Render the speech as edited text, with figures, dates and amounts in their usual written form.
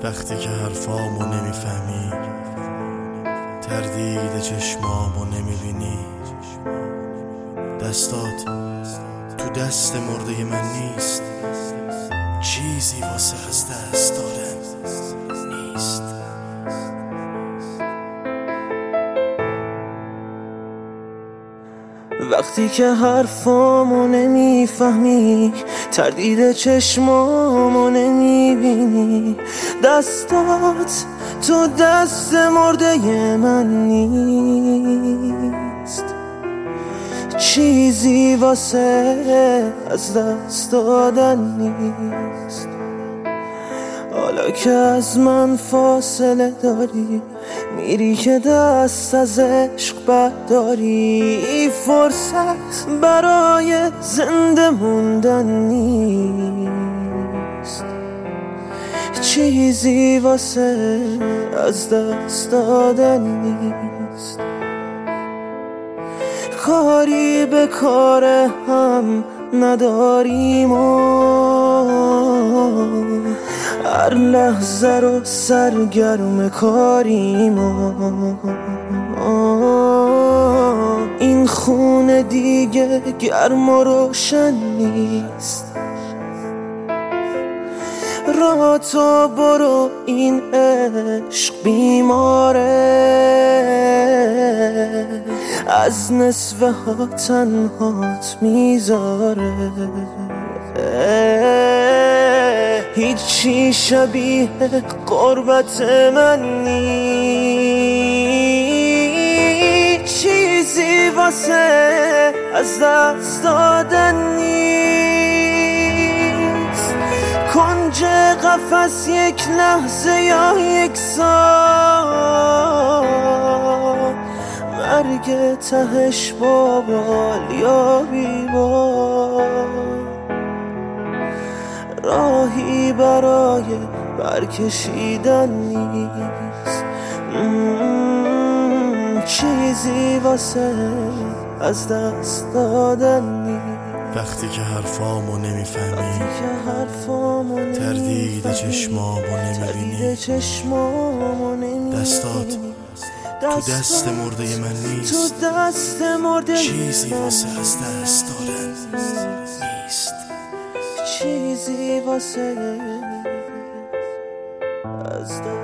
وقتی که حرفامو نمیفهمی، تردید چشمامو نمیبینی، دستات تو دست مرده من نیست، چیزی واسه از دست دادن نیست. وقتی که حرفامو نمیفهمی، تردید چشمامو نمیبینی، دستات تو دست مرده من نیست، چیزی واسه از دست دادن نیست. حالا که از من فاصله داری، میری که دست از عشق برداری، فرصت برای زنده موندن نیست، چیزی واسه از دست دادن نیست. کاری به کار هم نداریم و هر لحظه رو سرگرم کاریم و این خونه دیگه گرم و روشن نیست. راه تو برو، این عشق بیماره، از نصفه ها تنهات میذاره، هیچی شبیه قربت من نیست، چیزی واسه از دست دادن نیست. کنج قفس یک لحظه یا یک سال، مرگ تهش با بال یا بی بال، راهی برای برکشیدن نیست، چیزی واسه از دست دادن نیست. وقتی که حرفامو نمیفهمی، تردید چشمامو نمیبینی، دستات تو دست مرده من نیست، چیزی واسه از دست دادن نیست، چیزی واسه از دست